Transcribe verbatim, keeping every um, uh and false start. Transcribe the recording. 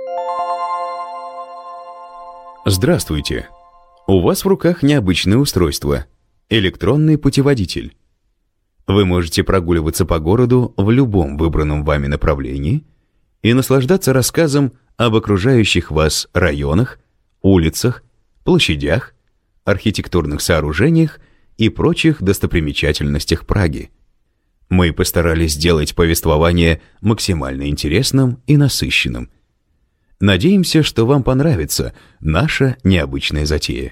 Здравствуйте! У вас в руках необычное устройство – электронный путеводитель. Вы можете прогуливаться по городу в любом выбранном вами направлении и наслаждаться рассказом об окружающих вас районах, улицах, площадях, архитектурных сооружениях и прочих достопримечательностях Праги. Мы постарались сделать повествование максимально интересным и насыщенным. Надеемся, что вам понравится наша необычная затея.